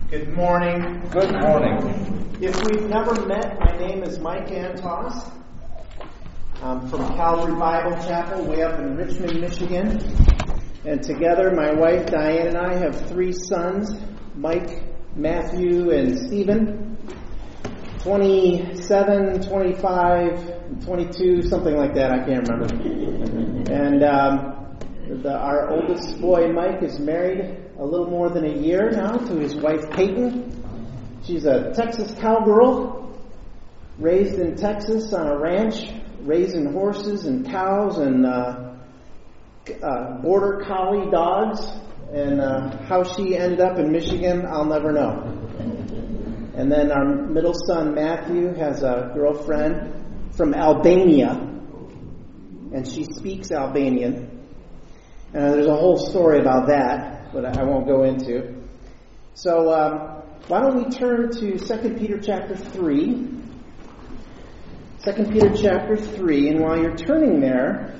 Good morning. Good morning. If we've never met, my name is Mike Antos. I'm from Calvary Bible Chapel way up in Richmond, Michigan. And together, my wife Diane and I have three sons, Mike, Matthew, and Stephen. 27, 25, 22, something like that, I can't remember. And our oldest boy, Mike, is married a little more than a year now to his wife, Peyton. She's a Texas cowgirl, raised in Texas on a ranch, raising horses and cows and border collie dogs. And how she ended up in Michigan, I'll never know. And then our middle son, Matthew, has a girlfriend from Albania, and she speaks Albanian. There's a whole story about that, but I won't go into. So why don't we turn to 2 Peter chapter 3. 2 Peter chapter 3, and while you're turning there,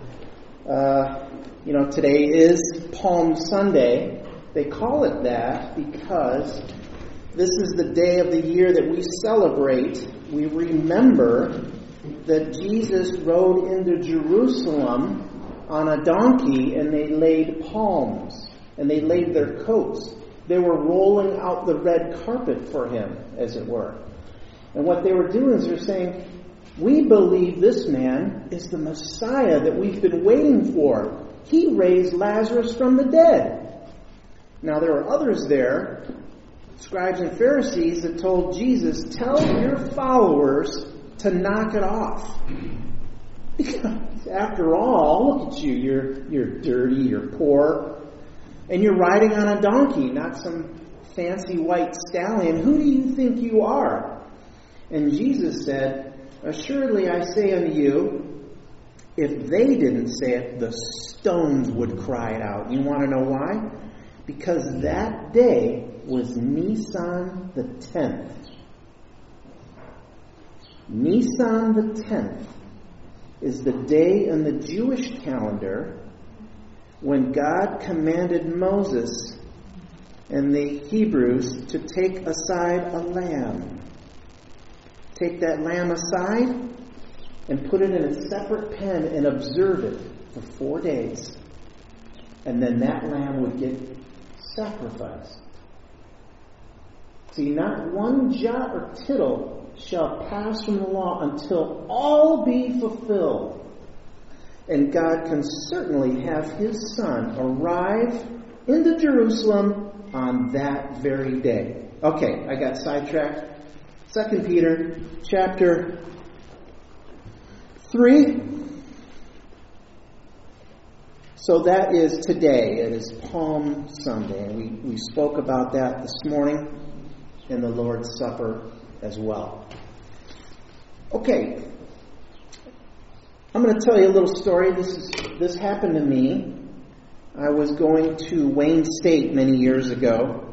today is Palm Sunday. They call it that because this is the day of the year that we celebrate. We remember that Jesus rode into Jerusalem on a donkey, and they laid palms, and they laid their coats. They were rolling out the red carpet for him, as it were. And what they were doing is they're saying, we believe this man is the Messiah that we've been waiting for. He raised Lazarus from the dead. Now there were others there, scribes and Pharisees, that told Jesus, tell your followers to knock it off. Because after all, look at you, you're dirty, you're poor, and you're riding on a donkey, not some fancy white stallion. Who do you think you are? And Jesus said, assuredly I say unto you, if they didn't say it, the stones would cry it out. You want to know why? Because that day was Nisan the 10th. Nisan the 10th is the day in the Jewish calendar when God commanded Moses and the Hebrews to take aside a lamb. Take that lamb aside and put it in a separate pen and observe it for 4 days. And then that lamb would get sacrificed. See, not one jot or tittle shall pass from the law until all be fulfilled. And God can certainly have his Son arrive into Jerusalem on that very day. Okay, I got sidetracked. 2 Peter chapter 3. So that is today. It is Palm Sunday. And we spoke about that this morning in the Lord's Supper as well. Okay. I'm going to tell you a little story. This happened to me. I was going to Wayne State many years ago.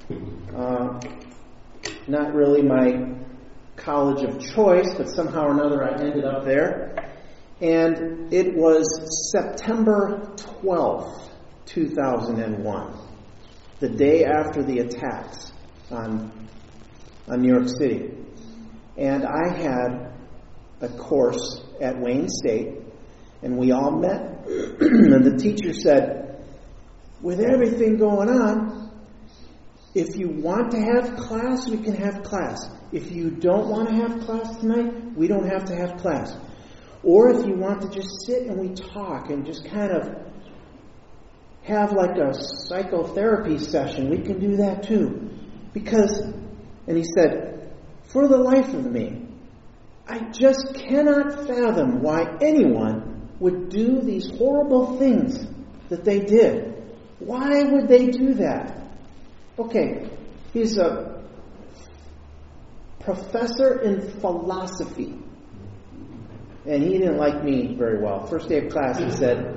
Not really my college of choice, but somehow or another I ended up there. And it was September 12th, 2001, the day after the attacks on New York City. And I had a course at Wayne State, and we all met, and the teacher said, with everything going on, if you want to have class, we can have class. If you don't want to have class tonight, we don't have to have class. Or if you want to just sit and we talk and just kind of have like a psychotherapy session, we can do that too. And he said, for the life of me, I just cannot fathom why anyone would do these horrible things that they did. Why would they do that? Okay, he's a professor in philosophy. And he didn't like me very well. First day of class, he said,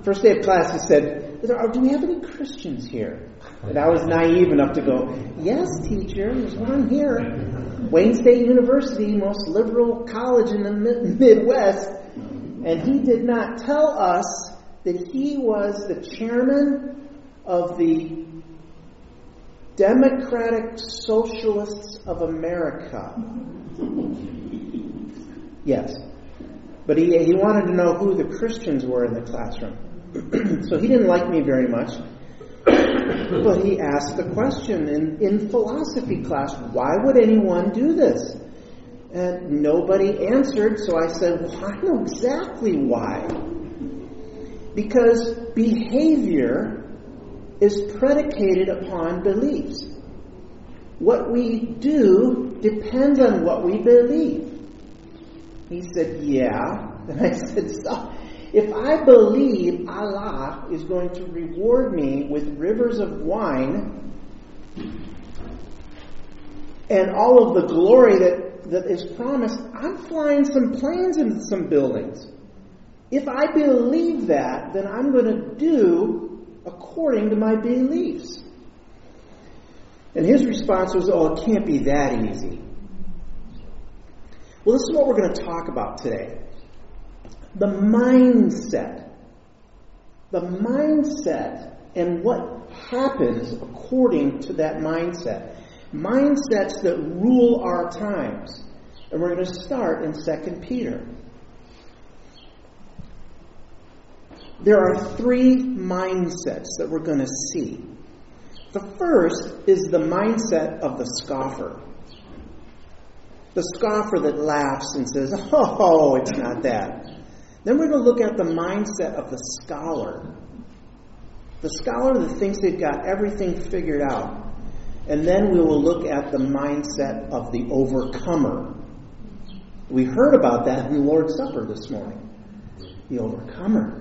do we have any Christians here? And I was naive enough to go, yes, teacher, there's one here. Wayne State University, most liberal college in the Midwest. And he did not tell us that he was the chairman of the Democratic Socialists of America. Yes. But he wanted to know who the Christians were in the classroom. So he didn't like me very much. But he asked the question in philosophy class, why would anyone do this? And nobody answered, so I said, well, I know exactly why. Because behavior is predicated upon beliefs. What we do depends on what we believe. He said, yeah. And I said, so if I believe Allah is going to reward me with rivers of wine and all of the glory that is promised, I'm flying some planes into some buildings. If I believe that, then I'm going to do according to my beliefs. And his response was, oh, it can't be that easy. Well, this is what we're going to talk about today. The mindset. The mindset and what happens according to that mindset. Mindsets that rule our times. And we're going to start in 2 Peter. There are 3 mindsets that we're going to see. The first is the mindset of the scoffer. The scoffer that laughs and says, oh, it's not that. Then we're going to look at the mindset of the scholar. The scholar that thinks they've got everything figured out. And then we will look at the mindset of the overcomer. We heard about that in the Lord's Supper this morning. The overcomer.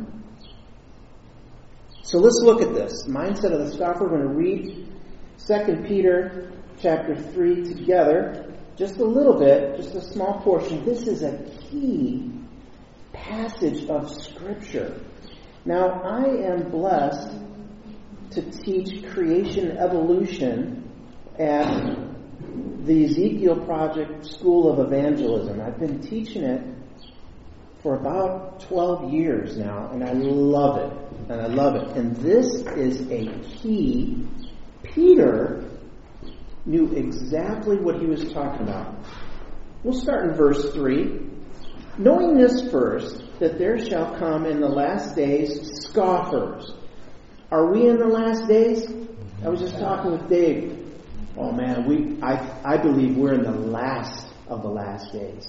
So let's look at this. Mindset of the scoffer. We're going to read 2 Peter chapter 3 together. Just a little bit, just a small portion. This is a key passage of Scripture. Now, I am blessed to teach creation and evolution at the Ezekiel Project School of Evangelism. I've been teaching it for about 12 years now, and I love it. And I love it. And this is a key. Peter knew exactly what he was talking about. We'll start in verse 3. Knowing this first, that there shall come in the last days scoffers. Are we in the last days? I was just talking with Dave. Oh man, I believe we're in the last of the last days.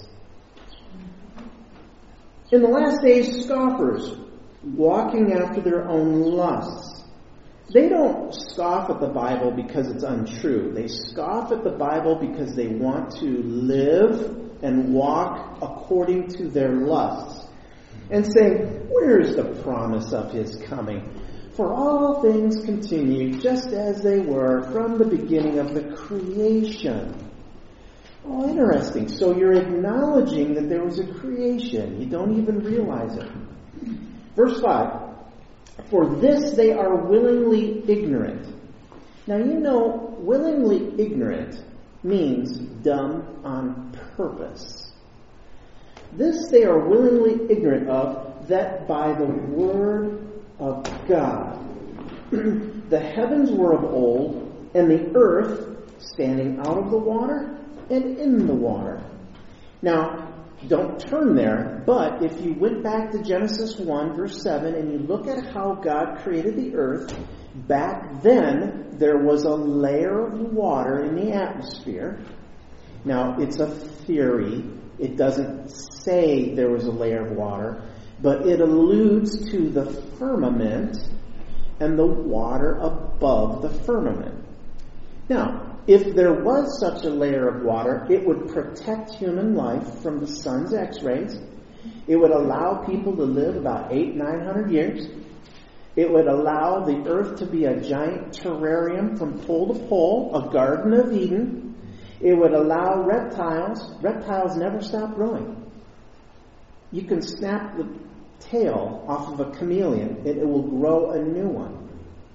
In the last days, scoffers, walking after their own lusts. They don't scoff at the Bible because it's untrue. They scoff at the Bible because they want to live and walk according to their lusts. And saying, where's the promise of His coming? For all things continue just as they were from the beginning of the creation. Oh, interesting. So you're acknowledging that there was a creation. You don't even realize it. Verse 5. For this they are willingly ignorant. Now you know, willingly ignorant means done on purpose. This they are willingly ignorant of, that by the word of God the heavens were of old, and the earth standing out of the water and in the water. Now, don't turn there, but if you went back to Genesis 1, verse 7, and you look at how God created the earth, back then there was a layer of water in the atmosphere. Now, it's a theory. It doesn't say there was a layer of water, but it alludes to the firmament and the water above the firmament. Now, if there was such a layer of water, it would protect human life from the sun's X-rays. It would allow people to live about 800-900 years. It would allow the earth to be a giant terrarium from pole to pole, a Garden of Eden. It would allow reptiles. Reptiles never stop growing. You can snap the tail off of a chameleon, and it will grow a new one.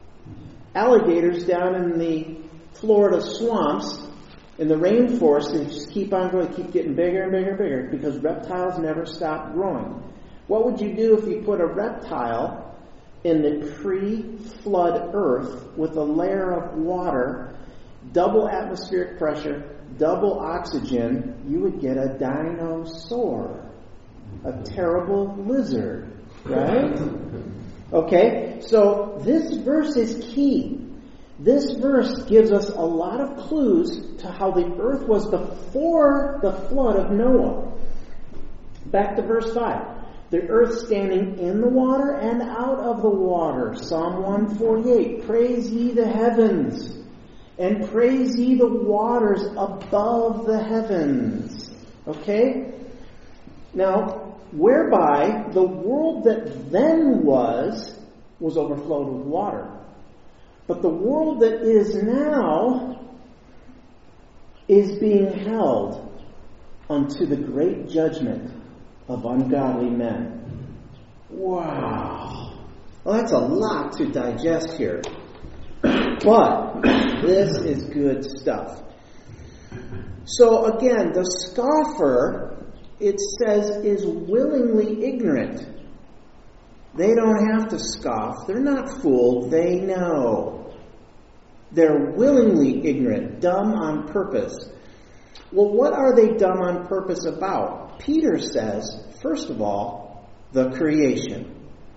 Alligators down in the Florida swamps, in the rainforest, they just keep on growing, keep getting bigger and bigger and bigger, because reptiles never stop growing. What would you do if you put a reptile in the pre-flood earth with a layer of water, double atmospheric pressure, double oxygen, you would get a dinosaur, a terrible lizard, right? Okay, so this verse is key. This verse gives us a lot of clues to how the earth was before the flood of Noah. Back to verse 5. The earth standing in the water and out of the water. Psalm 148. Praise ye the heavens, and praise ye the waters above the heavens. Okay? Now, whereby the world that then was overflowed with water. But the world that is now is being held unto the great judgment of ungodly men. Wow. Well, that's a lot to digest here. But this is good stuff. So again, the scoffer, it says, is willingly ignorant. They don't have to scoff. They're not fooled. They know. They're willingly ignorant, dumb on purpose. Well, what are they dumb on purpose about? Peter says, first of all, the creation.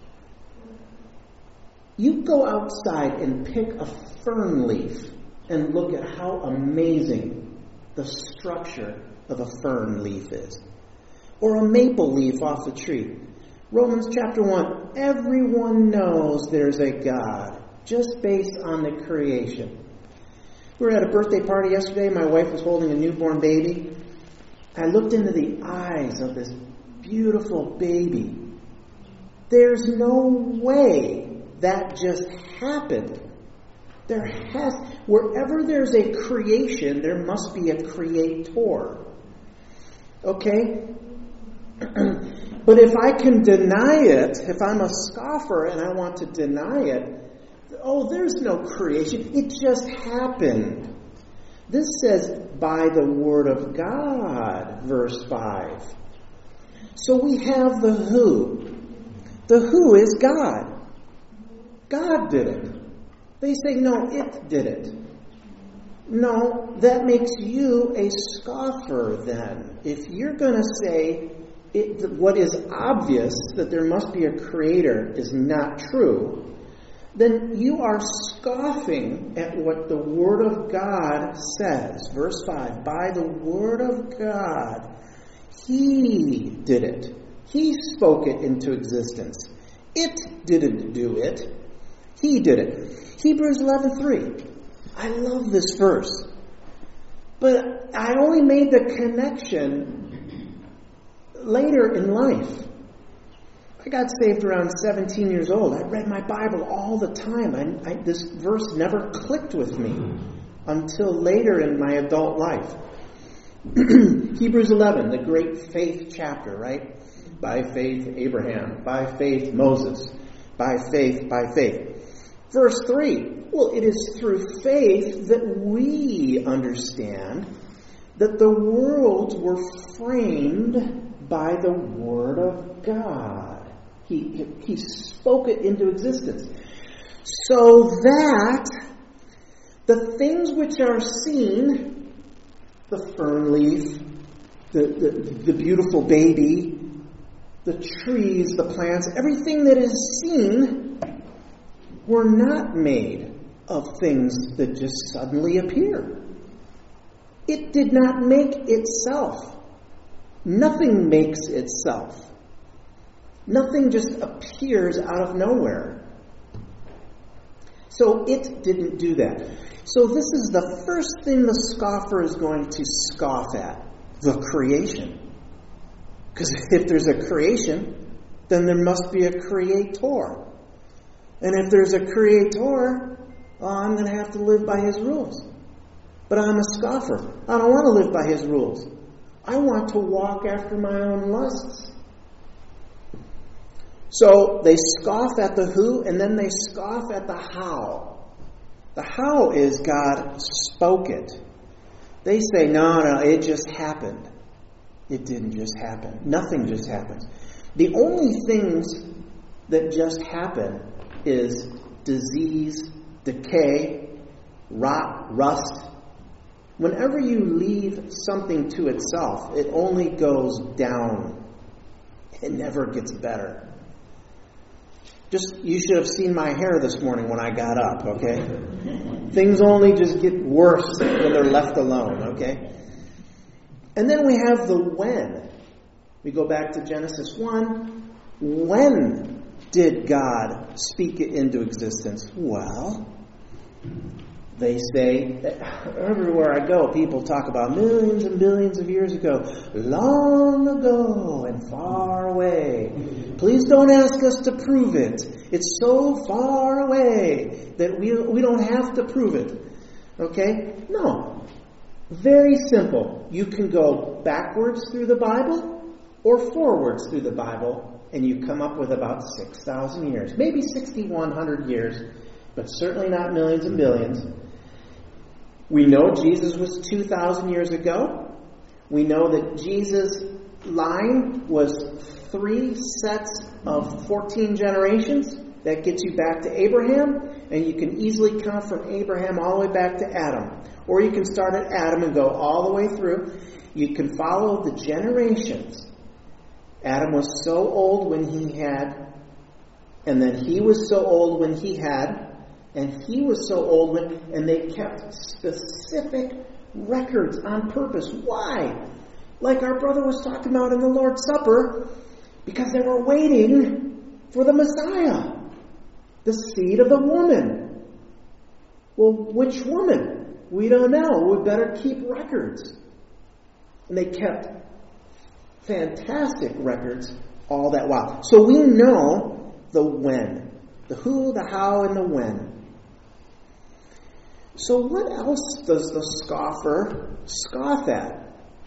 You go outside and pick a fern leaf and look at how amazing the structure of a fern leaf is. Or a maple leaf off a tree. Romans chapter 1, everyone knows there's a God, just based on the creation. We were at a birthday party yesterday. My wife was holding a newborn baby. I looked into the eyes of this beautiful baby. There's no way that just happened. Wherever there's a creation, there must be a creator. Okay? But if I can deny it, if I'm a scoffer and I want to deny it, there's no creation. It just happened. This says, by the word of God, verse 5. So we have the who. The who is God. God did it. They say, no, it did it. No, that makes you a scoffer then. If you're going to say what is obvious, that there must be a creator, is not true, then you are scoffing at what the Word of God says. Verse 5, by the Word of God, He did it. He spoke it into existence. It didn't do it. He did it. Hebrews 11:3. I love this verse. But I only made the connection later in life. I got saved around 17 years old. I read my Bible all the time. This verse never clicked with me until later in my adult life. Hebrews 11, the great faith chapter, right? By faith, Abraham. By faith, Moses. By faith, by faith. Verse 3, well, it is through faith that we understand that the worlds were framed by the Word of God. He spoke it into existence. So that the things which are seen, the fern leaf, the beautiful baby, the trees, the plants, everything that is seen were not made of things that just suddenly appear. It did not make itself. Nothing makes itself. Nothing just appears out of nowhere. So it didn't do that. So this is the first thing the scoffer is going to scoff at, the creation. Because if there's a creation, then there must be a creator. And if there's a creator, I'm going to have to live by his rules. But I'm a scoffer. I don't want to live by his rules. I want to walk after my own lusts. So they scoff at the who, and then they scoff at the how. The how is God spoke it. They say, no, it just happened. It didn't just happen. Nothing just happens. The only things that just happen is disease, decay, rot, rust, whenever you leave something to itself, it only goes down. It never gets better. You should have seen my hair this morning when I got up, okay? Things only just get worse when they're left alone, okay? And then we have the when. We go back to Genesis 1. When did God speak it into existence? Well, they say, everywhere I go, people talk about millions and billions of years ago, long ago and far away. Please don't ask us to prove it. It's so far away that we don't have to prove it. Okay? No. Very simple. You can go backwards through the Bible or forwards through the Bible, and you come up with about 6,000 years. Maybe 6,100 years, but certainly not millions and billions. We know Jesus was 2,000 years ago. We know that Jesus' line was 3 sets of 14 generations. That gets you back to Abraham, and you can easily count from Abraham all the way back to Adam. Or you can start at Adam and go all the way through. You can follow the generations. Adam was so old when he had, and then he was so old when he had, and he was so old when, and they kept specific records on purpose. Why? Like our brother was talking about in the Lord's Supper, because they were waiting for the Messiah, the seed of the woman. Well, which woman? We don't know. We better keep records. And they kept fantastic records all that while. So we know the when. The who, the how, and the when. So what else does the scoffer scoff at?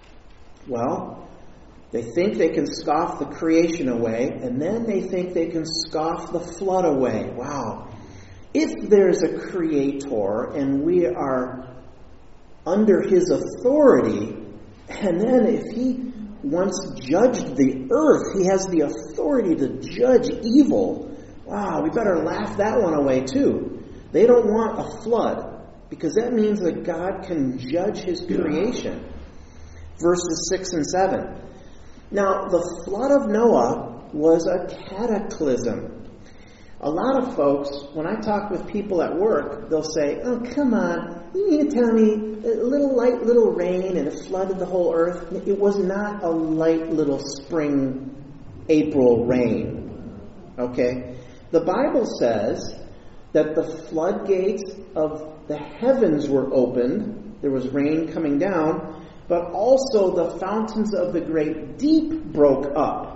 Well, they think they can scoff the creation away, and then they think they can scoff the flood away. Wow. If there's a creator and we are under his authority, and then if he once judged the earth, he has the authority to judge evil. Wow, we better laugh that one away too. They don't want a flood, because that means that God can judge his creation. Verses 6 and 7. Now, the flood of Noah was a cataclysm. A lot of folks, when I talk with people at work, they'll say, oh, come on, you mean to tell me a light little rain and it flooded the whole earth? It was not a light little spring, April rain. Okay? The Bible says that the floodgates of the heavens were opened. There was rain coming down, but also the fountains of the great deep broke up.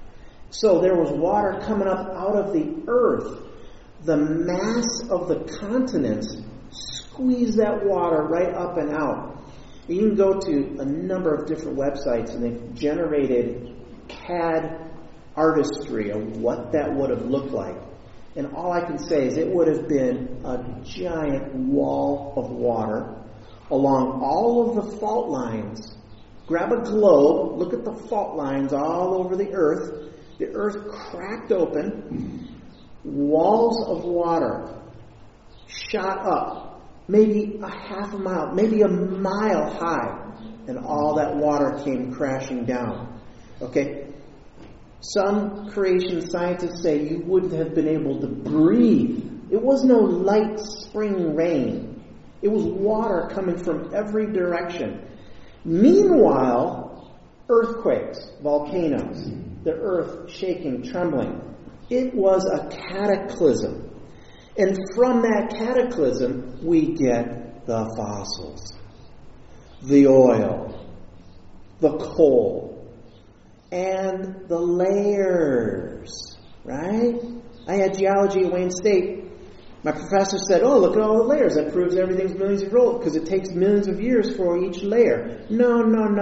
So there was water coming up out of the earth. The mass of the continents squeezed that water right up and out. You can go to a number of different websites, and they've generated CAD artistry of what that would have looked like. And all I can say is it would have been a giant wall of water along all of the fault lines. Grab a globe, look at the fault lines all over the earth. The earth cracked open. Walls of water shot up, maybe a half a mile, maybe a mile high. And all that water came crashing down. Okay? Some creation scientists say you wouldn't have been able to breathe. It was no light spring rain. It was water coming from every direction. Meanwhile, earthquakes, volcanoes, the earth shaking, trembling. It was a cataclysm. And from that cataclysm, we get the fossils, the oil, the coal, and the layers, right? I had geology at Wayne State. My professor said, oh, look at all the layers. That proves everything's millions of years old because it takes millions of years for each layer. No.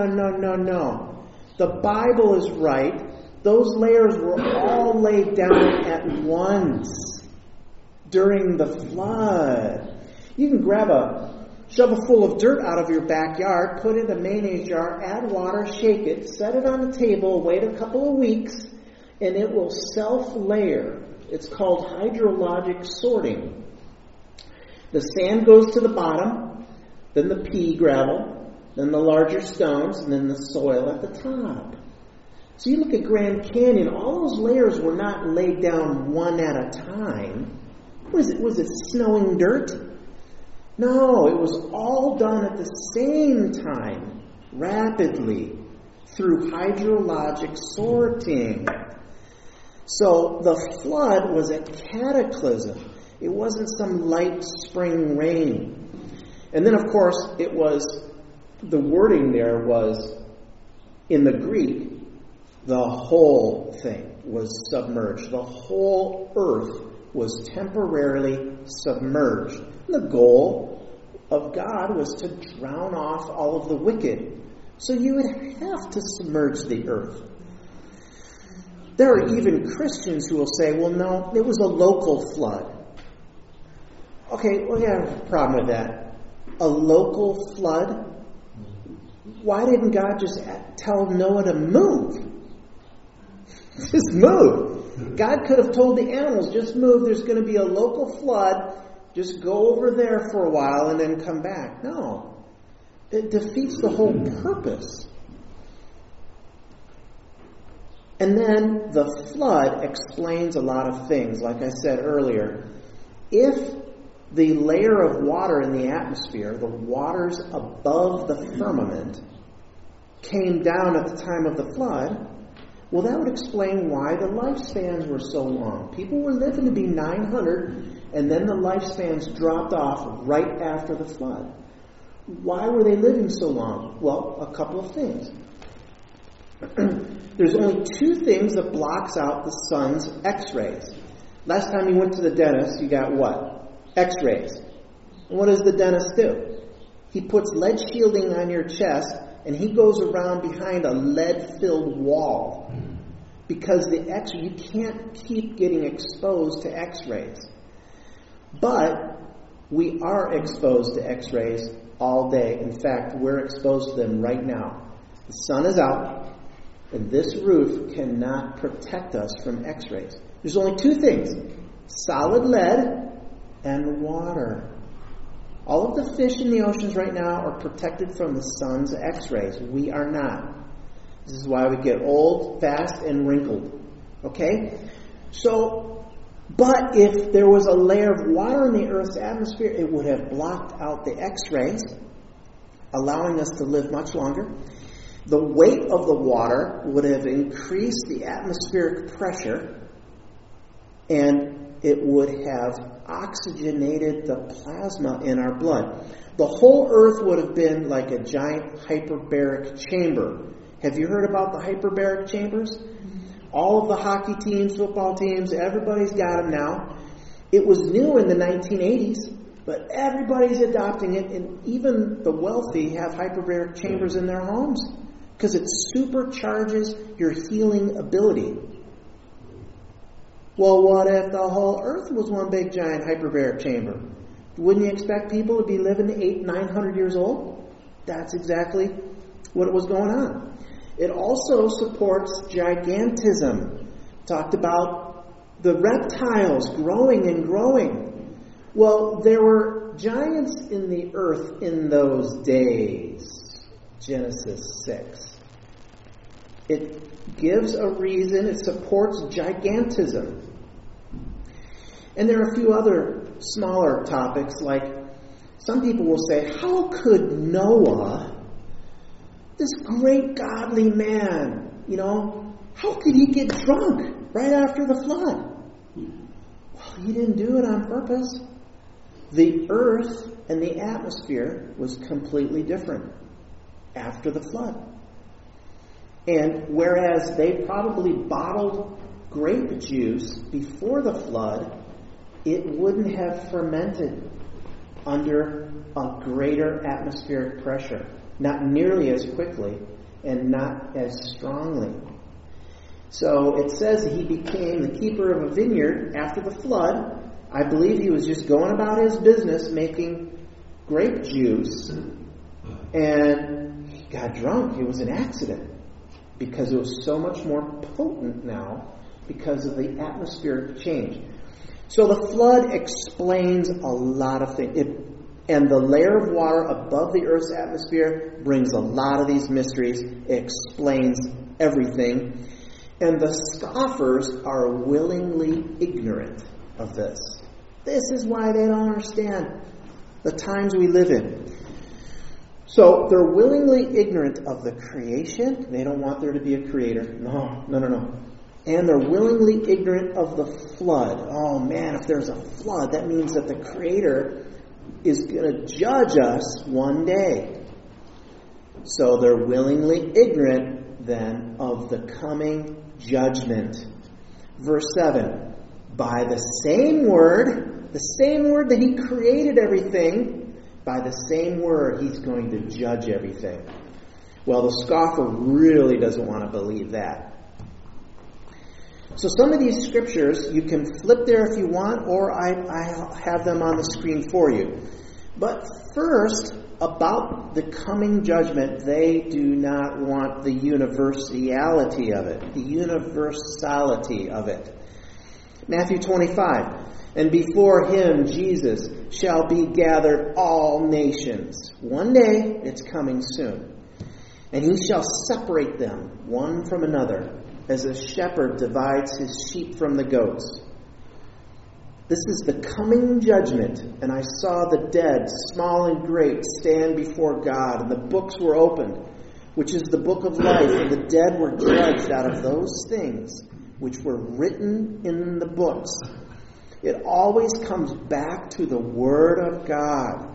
The Bible is right. Those layers were all laid down at once during the flood. You can grab a shovel full of dirt out of your backyard, put it in a mayonnaise jar, add water, shake it, set it on the table, wait a couple of weeks, and it will self-layer. It's called hydrologic sorting. The sand goes to the bottom, then the pea gravel, then the larger stones, and then the soil at the top. So you look at Grand Canyon, all those layers were not laid down one at a time. Was it snowing dirt? No, it was all done at the same time, rapidly, through hydrologic sorting. So the flood was a cataclysm. It wasn't some light spring rain. And then, of course, the wording there was, in the Greek, the whole thing was submerged. The whole earth was temporarily submerged. And the goal of God was to drown off all of the wicked. So you would have to submerge the earth. There are even Christians who will say, well, no, it was a local flood. Okay, well, yeah, I have a problem with that. A local flood? Why didn't God just tell Noah to move? Just move. God could have told the animals, just move. There's going to be a local flood. Just go over there for a while and then come back. No. It defeats the whole purpose. And then the flood explains a lot of things. Like I said earlier, if the layer of water in the atmosphere, the waters above the firmament, came down at the time of the flood, well, that would explain why the lifespans were so long. People were living to be 900, and then the lifespans dropped off right after the flood. Why were they living so long? Well, a couple of things. There's only two things that blocks out the sun's X-rays. Last time you went to the dentist, you got what? X-rays. And what does the dentist do? He puts lead shielding on your chest, and he goes around behind a lead-filled wall. Because you can't keep getting exposed to X-rays. But we are exposed to X-rays all day. In fact, we're exposed to them right now. The sun is out, and this roof cannot protect us from X-rays. There's only two things: solid lead and water. All of the fish in the oceans right now are protected from the sun's X-rays. We are not. This is why we get old, fast, and wrinkled. Okay? So, but if there was a layer of water in the Earth's atmosphere, it would have blocked out the X-rays, allowing us to live much longer. The weight of the water would have increased the atmospheric pressure, and it would have oxygenated the plasma in our blood. The whole Earth would have been like a giant hyperbaric chamber. Have you heard about the hyperbaric chambers? All of the hockey teams, football teams, everybody's got them now. It was new in the 1980s, but everybody's adopting it, and even the wealthy have hyperbaric chambers in their homes because it supercharges your healing ability. Well, what if the whole Earth was one big giant hyperbaric chamber? Wouldn't you expect people to be living to 800-900 years old? That's exactly what was going on. It also supports gigantism. Talked about the reptiles growing and growing. Well, there were giants in the earth in those days. Genesis 6. It gives a reason. It supports gigantism. And there are a few other smaller topics, like some people will say, how could Noah, this great godly man, how could he get drunk right after the flood? Well, he didn't do it on purpose. The earth and the atmosphere was completely different after the flood. And whereas they probably bottled grape juice before the flood, it wouldn't have fermented under a greater atmospheric pressure. Not nearly as quickly and not as strongly. So it says he became the keeper of a vineyard after the flood. I believe he was just going about his business making grape juice, and he got drunk. It was an accident because it was so much more potent now because of the atmospheric change. So the flood explains a lot of things. And the layer of water above the earth's atmosphere brings a lot of these mysteries, explains everything. And the scoffers are willingly ignorant of this. This is why they don't understand the times we live in. So they're willingly ignorant of the creation. They don't want there to be a creator. No. And they're willingly ignorant of the flood. Oh man, if there's a flood, that means that the creator is going to judge us one day. So they're willingly ignorant then of the coming judgment. Verse 7, by the same word that he created everything, by the same word he's going to judge everything. Well, the scoffer really doesn't want to believe that. So some of these scriptures, you can flip there if you want, or I have them on the screen for you. But first, about the coming judgment, they do not want the universality of it. The universality of it. Matthew 25, and before him, Jesus, shall be gathered all nations. One day, it's coming soon. And he shall separate them one from another, as a shepherd divides his sheep from the goats. This is the coming judgment. And I saw the dead, small and great, stand before God, and the books were opened, which is the book of life, and the dead were judged out of those things which were written in the books. It always comes back to the Word of God.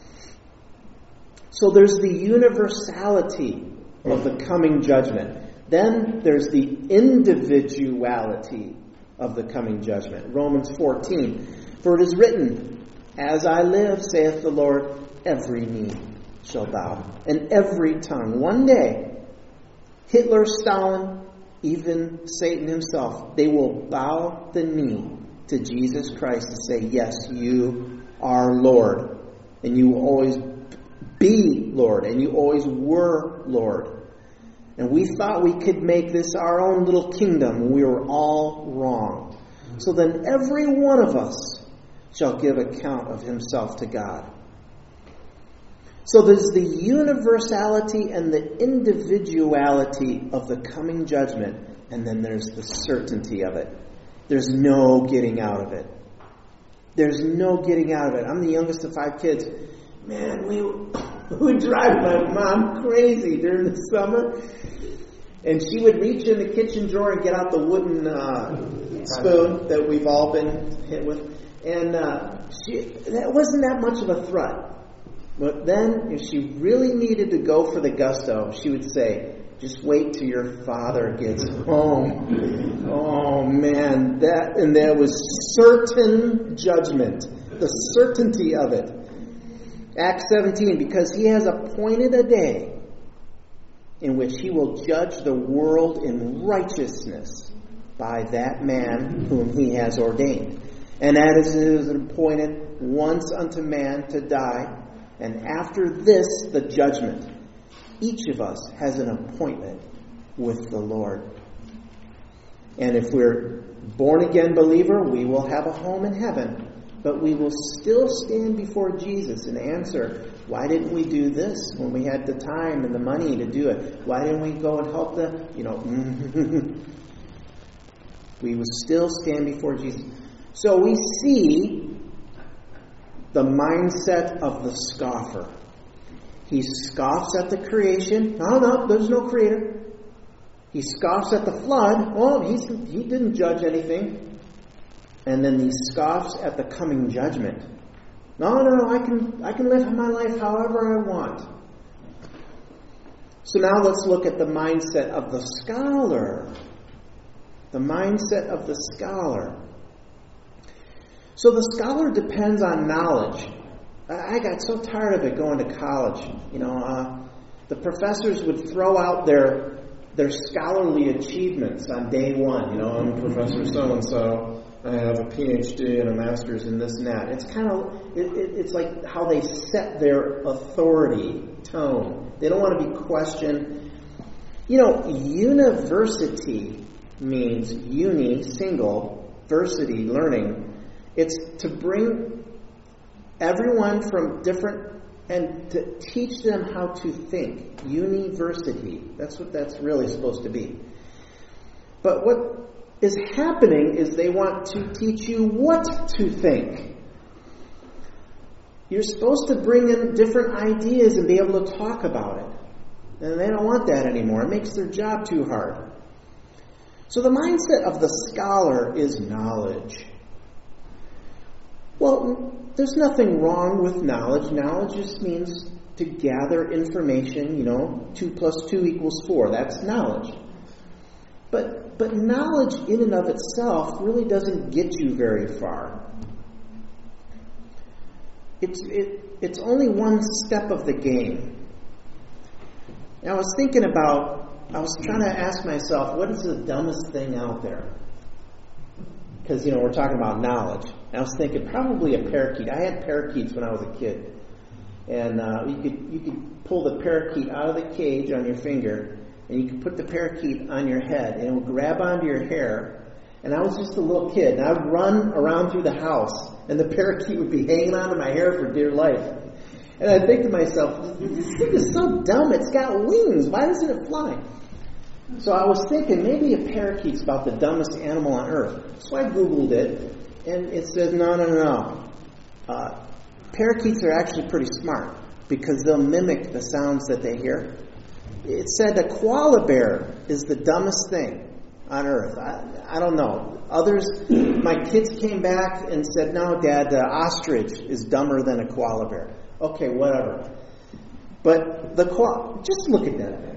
So there's the universality of the coming judgment. Then there's the individuality of the coming judgment. Romans 14. For it is written, as I live, saith the Lord, every knee shall bow, and every tongue. One day, Hitler, Stalin, even Satan himself, they will bow the knee to Jesus Christ and say, yes, you are Lord. And you will always be Lord, and you always were Lord. And we thought we could make this our own little kingdom. We were all wrong. So then every one of us shall give account of himself to God. So there's the universality and the individuality of the coming judgment. And then there's the certainty of it. There's no getting out of it. There's no getting out of it. I'm the youngest of 5 kids. Man, we would drive my mom crazy during the summer. And she would reach in the kitchen drawer and get out the wooden spoon that we've all been hit with. And that wasn't that much of a threat. But then, if she really needed to go for the gusto, she would say, just wait till your father gets home. Oh, man. That was certain judgment. The certainty of it. Acts 17, because he has appointed a day in which he will judge the world in righteousness by that man whom he has ordained. And as it is appointed once unto man to die, and after this the judgment. Each of us has an appointment with the Lord. And if we're born again believer, we will have a home in heaven. But we will still stand before Jesus and answer, why didn't we do this when we had the time and the money to do it? Why didn't we go and help we will still stand before Jesus. So we see the mindset of the scoffer. He scoffs at the creation. No, there's no creator. He scoffs at the flood. Oh, he didn't judge anything. And then he scoffs at the coming judgment. No, I can live my life however I want. So now let's look at the mindset of the scholar. The mindset of the scholar. So the scholar depends on knowledge. I got so tired of it going to college. The professors would throw out their scholarly achievements on day one. I'm Professor so-and-so. I have a PhD and a master's in this and that. It's kind of, it's like how they set their authority tone. They don't want to be questioned. University means uni, single, versity, learning. It's to bring everyone from different, and to teach them how to think. University. That's what that's really supposed to be. But what is happening is they want to teach you what to think. You're supposed to bring in different ideas and be able to talk about it. And they don't want that anymore. It makes their job too hard. So the mindset of the scholar is knowledge. Well, there's nothing wrong with knowledge. Knowledge just means to gather information, 2 + 2 = 4. That's knowledge. But knowledge in and of itself really doesn't get you very far. It's only one step of the game. And I was trying to ask myself, what is the dumbest thing out there? Because, we're talking about knowledge. And I was thinking probably a parakeet. I had parakeets when I was a kid. And you could pull the parakeet out of the cage on your finger, and you could put the parakeet on your head, and it would grab onto your hair. And I was just a little kid, and I would run around through the house, and the parakeet would be hanging onto my hair for dear life. And I think to myself, this thing is so dumb. It's got wings. Why doesn't it fly? So I was thinking maybe a parakeet's about the dumbest animal on earth. So I Googled it, and it says no. Parakeets are actually pretty smart because they'll mimic the sounds that they hear. It said a koala bear is the dumbest thing on earth. I don't know. Others, my kids came back and said, no, Dad, the ostrich is dumber than a koala bear. Okay, whatever. But the koala, just look at that.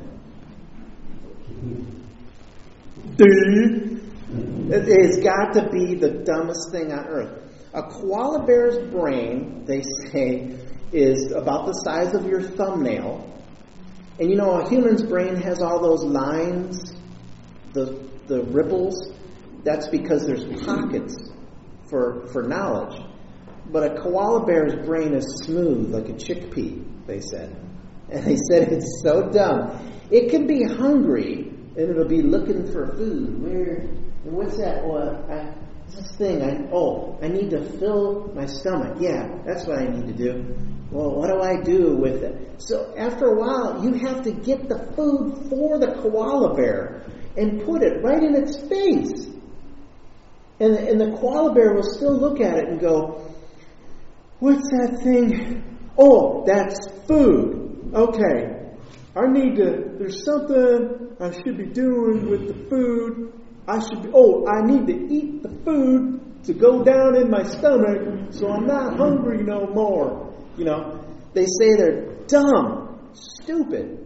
It's got to be the dumbest thing on earth. A koala bear's brain, they say, is about the size of your thumbnail. And a human's brain has all those lines, the ripples. That's because there's pockets for knowledge. But a koala bear's brain is smooth like a chickpea, they said. And they said it's so dumb. It can be hungry, and it'll be looking for food. What's that? This thing. I need to fill my stomach. Yeah, that's what I need to do. Well, what do I do with it? So after a while, you have to get the food for the koala bear and put it right in its face. And the koala bear will still look at it and go, what's that thing? Oh, that's food. Okay. There's something I should be doing with the food. I need to eat the food to go down in my stomach so I'm not hungry no more. They say they're dumb, stupid.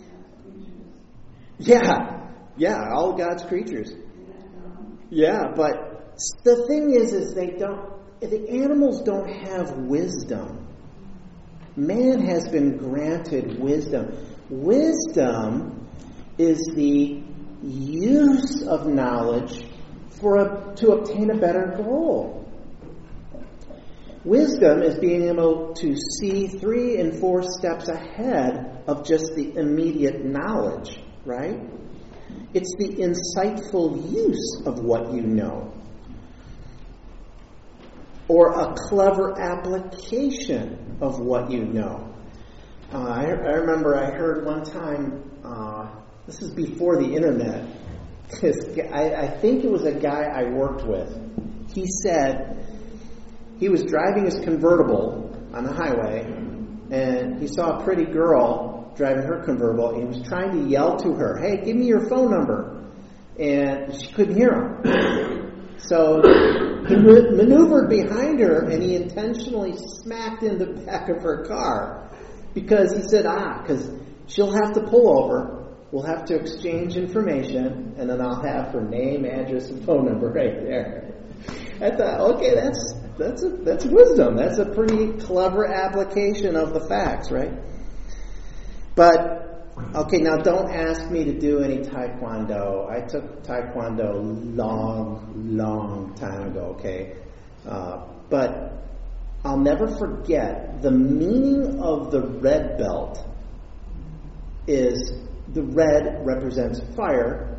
Yeah, all God's creatures. Yeah, but the thing is the animals don't have wisdom. Man has been granted wisdom. Wisdom is the use of knowledge to obtain a better goal. Wisdom is being able to see 3 and 4 steps ahead of just the immediate knowledge, right? It's the insightful use of what you know. Or a clever application of what you know. I remember I heard one time, this is before the internet, I think it was a guy I worked with. He said he was driving his convertible on the highway, and he saw a pretty girl driving her convertible, and he was trying to yell to her, hey, give me your phone number. And she couldn't hear him. So he maneuvered behind her, and he intentionally smacked in the back of her car. Because he said, because she'll have to pull over, we'll have to exchange information, and then I'll have her name, address, and phone number right there. I thought, okay, that's wisdom. That's a pretty clever application of the facts, right? But, okay, now don't ask me to do any Taekwondo. I took Taekwondo long time ago, okay? But I'll never forget the meaning of the red belt is the red represents fire,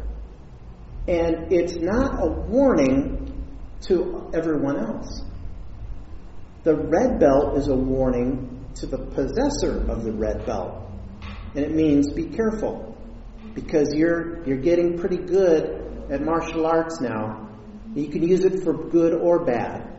and it's not a warning to everyone else. The red belt is a warning to the possessor of the red belt. And it means be careful, because you're getting pretty good at martial arts now. You can use it for good or bad.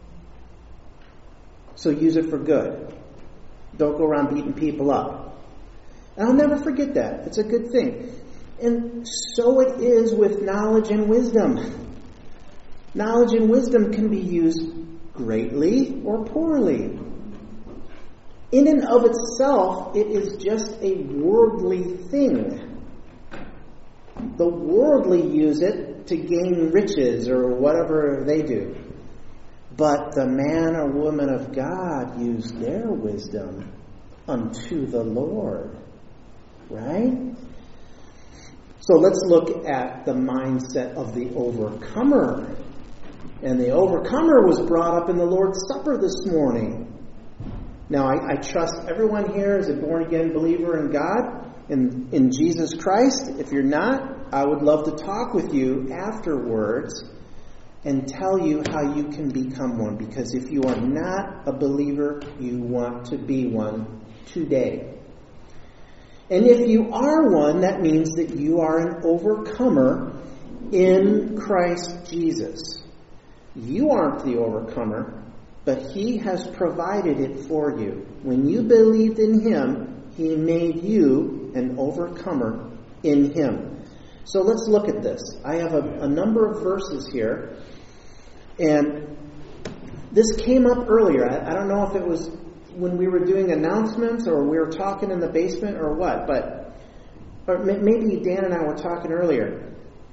So use it for good. Don't go around beating people up. And I'll never forget that. It's a good thing. And so it is with knowledge and wisdom. Knowledge and wisdom can be used greatly or poorly. In and of itself, it is just a worldly thing. The worldly use it to gain riches or whatever they do. But the man or woman of God use their wisdom unto the Lord. Right? So let's look at the mindset of the overcomer. And the overcomer was brought up in the Lord's Supper this morning. Now, I trust everyone here is a born-again believer in God, in Jesus Christ. If you're not, I would love to talk with you afterwards and tell you how you can become one. Because if you are not a believer, you want to be one today. And if you are one, that means that you are an overcomer in Christ Jesus. You aren't the overcomer, but He has provided it for you. When you believed in Him, He made you an overcomer in Him. So let's look at this. I have a number of verses here, and this came up earlier. I don't know if it was when we were doing announcements or we were talking in the basement or what, or maybe Dan and I were talking earlier.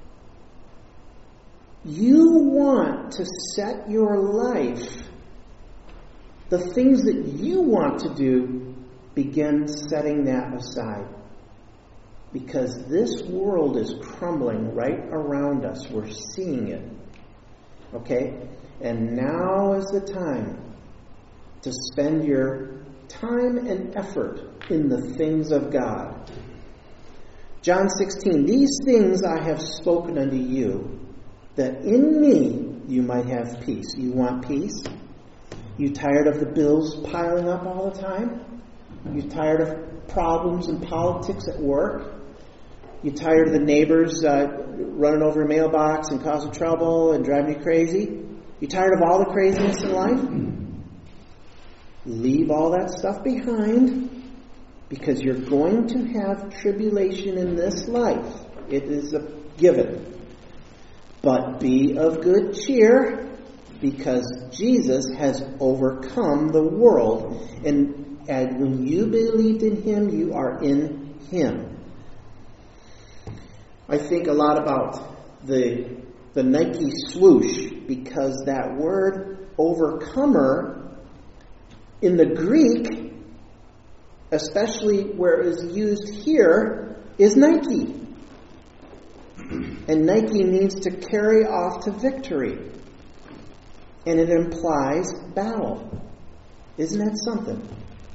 You want to set your life, the things that you want to do, begin setting that aside. Because this world is crumbling right around us. We're seeing it. Okay? And now is the time to spend your time and effort in the things of God. John 16, these things I have spoken unto you, that in me you might have peace. You want peace? You tired of the bills piling up all the time? You tired of problems and politics at work? You tired of the neighbors running over your mailbox and causing trouble and driving you crazy? You tired of all the craziness in life? Leave all that stuff behind, because you're going to have tribulation in this life. It is a given. But be of good cheer, because Jesus has overcome the world. And when you believed in Him, you are in Him. I think a lot about the Nike swoosh, because that word overcomer in the Greek, especially where it is used here, is Nike. And Nike means to carry off to victory. And it implies battle. Isn't that something?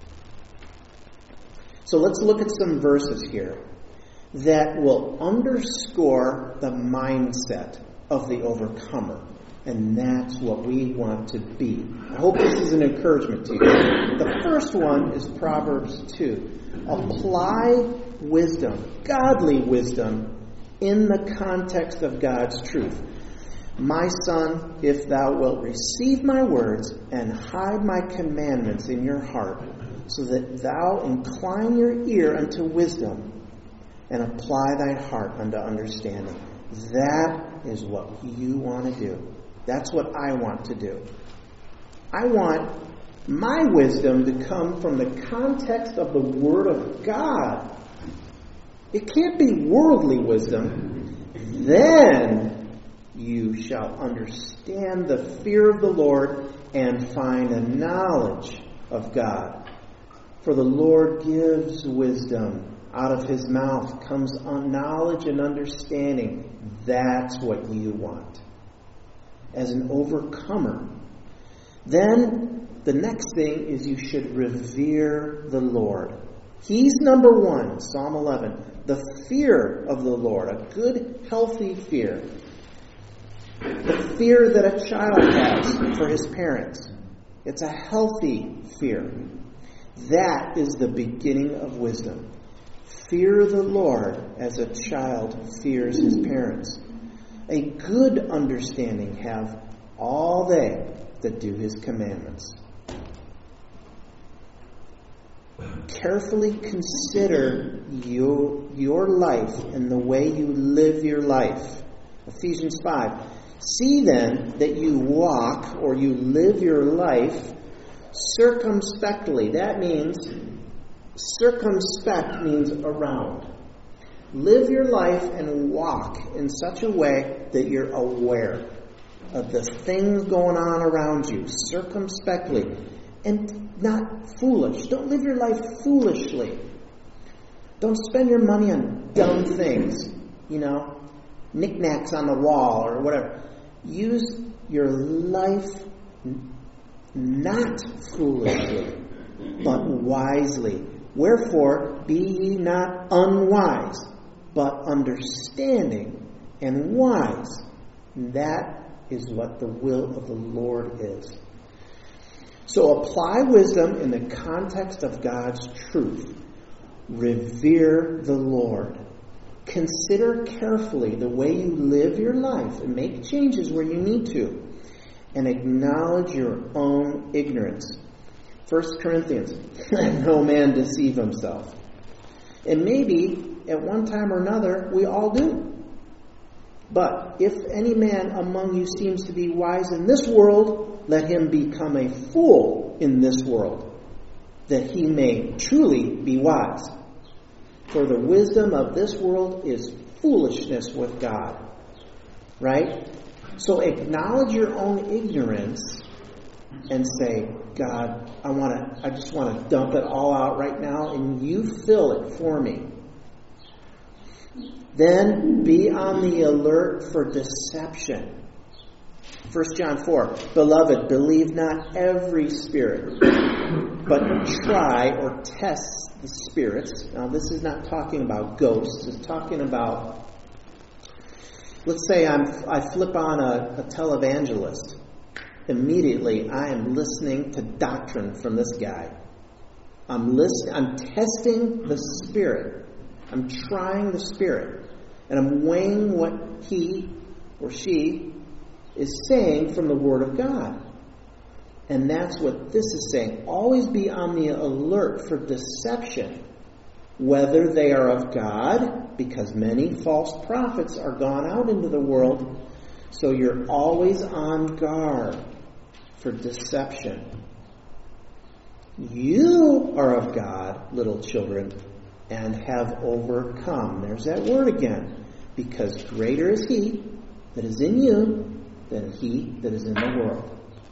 So let's look at some verses here that will underscore the mindset of the overcomer. And that's what we want to be. I hope this is an encouragement to you. The first one is Proverbs 2. Apply wisdom, godly wisdom, in the context of God's truth. My son, if thou wilt receive my words and hide my commandments in your heart, so that thou incline your ear unto wisdom and apply thy heart unto understanding. That is what you want to do. That's what I want to do. I want my wisdom to come from the context of the Word of God. It can't be worldly wisdom. Then you shall understand the fear of the Lord and find a knowledge of God. For the Lord gives wisdom. Out of His mouth comes knowledge and understanding. That's what you want as an overcomer. Then the next thing is you should revere the Lord. He's number one, Psalm 11. The fear of the Lord, a good, healthy fear. The fear that a child has for his parents. It's a healthy fear. That is the beginning of wisdom. Fear the Lord as a child fears his parents. A good understanding have all they that do his commandments. Carefully consider your life and the way you live your life. Ephesians 5. See then that you walk or you live your life circumspectly. That means, circumspect means around. Live your life and walk in such a way that you're aware of the things going on around you, circumspectly, and not foolish. Don't live your life foolishly. Don't spend your money on dumb things, knickknacks on the wall or whatever. Use your life not foolishly, but wisely. Wherefore, be ye not unwise, but understanding and wise. That is what the will of the Lord is. So apply wisdom in the context of God's truth. Revere the Lord. Consider carefully the way you live your life and make changes where you need to. And acknowledge your own ignorance. 1 Corinthians, let no man deceive himself. And maybe at one time or another we all do. But if any man among you seems to be wise in this world, let him become a fool in this world, that he may truly be wise. For the wisdom of this world is foolishness with God. Right? So acknowledge your own ignorance and say, God, I just want to dump it all out right now, and you fill it for me. Then be on the alert for deception. 1 John 4, Beloved, believe not every spirit, but try or test the spirits. Now this is not talking about ghosts. It's talking about, let's say I flip on a televangelist. Immediately I am listening to doctrine from this guy. I'm testing the spirit. I'm trying the spirit. And I'm weighing what he or she is saying from the Word of God. And that's what this is saying. Always be on the alert for deception, whether they are of God, because many false prophets are gone out into the world. So you're always on guard for deception. You are of God, little children, and have overcome. There's that word again. Because greater is he that is in you than he that is in the world.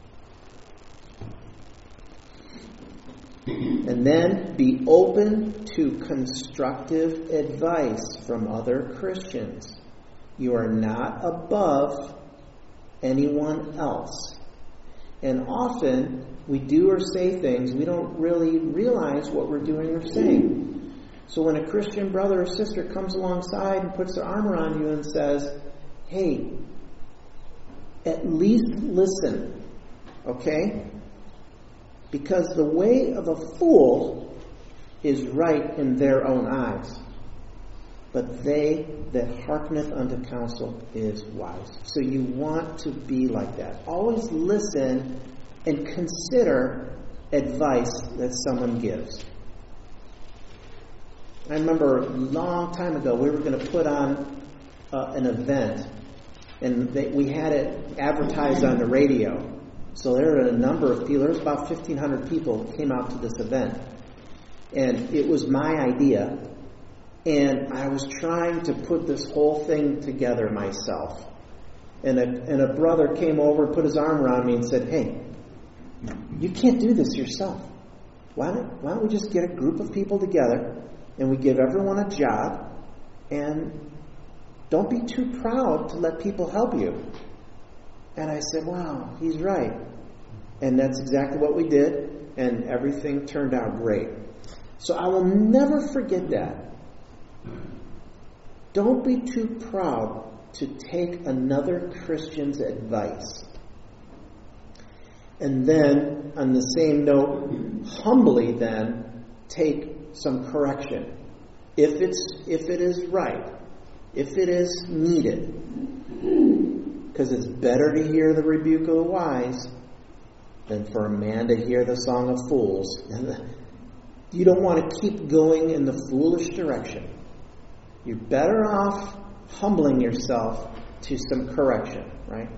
And then be open to constructive advice from other Christians. You are not above anyone else. And often we do or say things we don't really realize what we're doing or saying. So when a Christian brother or sister comes alongside and puts their arm around you and says, hey, at least listen, okay? Because the way of a fool is right in their own eyes, but they that hearkeneth unto counsel is wise. So you want to be like that. Always listen and consider advice that someone gives. I remember a long time ago we were going to put on an event, and we had it advertised on the radio. So there were a number of people. There was about 1,500 people who came out to this event. And it was my idea. And I was trying to put this whole thing together myself. And a brother came over, put his arm around me and said, hey, you can't do this yourself. Why don't we just get a group of people together and we give everyone a job, and don't be too proud to let people help you. And I said, wow, he's right. And that's exactly what we did, and everything turned out great. So I will never forget that. Don't be too proud to take another Christian's advice. And then, on the same note, humbly then take some correction. If it is right, if it is needed. Because it's better to hear the rebuke of the wise than for a man to hear the song of fools. You don't want to keep going in the foolish direction. You're better off humbling yourself to some correction, right?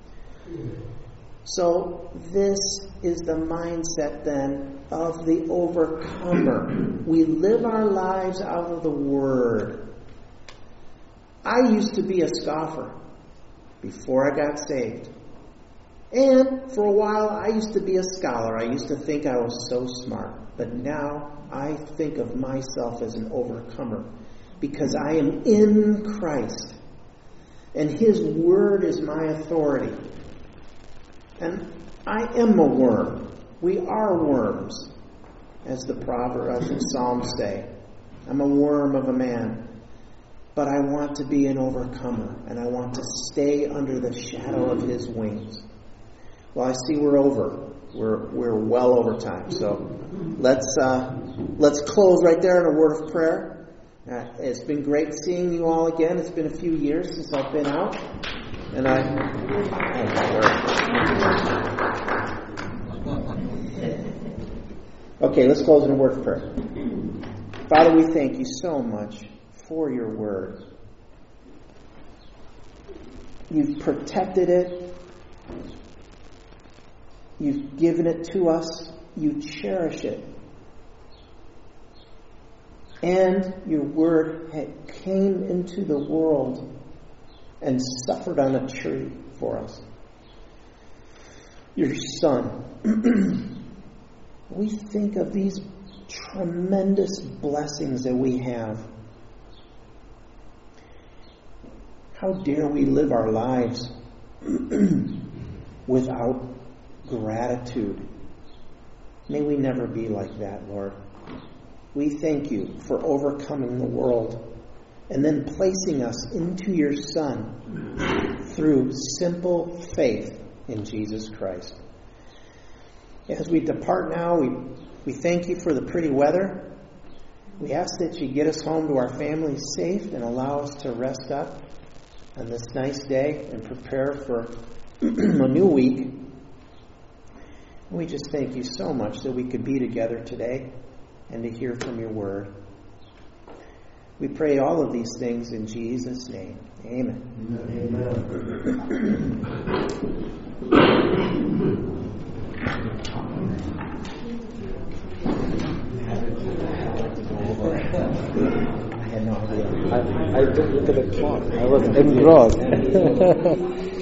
So this is the mindset then of the overcomer. We live our lives out of the Word. I used to be a scoffer before I got saved. And for a while I used to be a scholar. I used to think I was so smart. But now I think of myself as an overcomer because I am in Christ. And His Word is my authority. And I am a worm. We are worms, as the Proverbs and Psalms say. I'm a worm of a man. But I want to be an overcomer, and I want to stay under the shadow of His wings. Well, I see we're over. We're well over time. So let's close right there in a word of prayer. It's been great seeing you all again. It's been a few years since I've been out, and Okay, let's close in a word of prayer. Father, we thank you so much for your word. You've protected it. You've given it to us. You cherish it. And your word came into the world and suffered on a tree for us. Your Son. We think of these tremendous blessings that we have. How dare we live our lives without gratitude? May we never be like that, Lord. We thank you for overcoming the world and then placing us into your Son through simple faith in Jesus Christ. As we depart now, we thank you for the pretty weather. We ask that you get us home to our families safe and allow us to rest up on this nice day and prepare for a new week. And we just thank you so much that we could be together today and to hear from your word. We pray all of these things in Jesus' name. Amen. Amen. I had no idea. I didn't look at the clock. I was engrossed.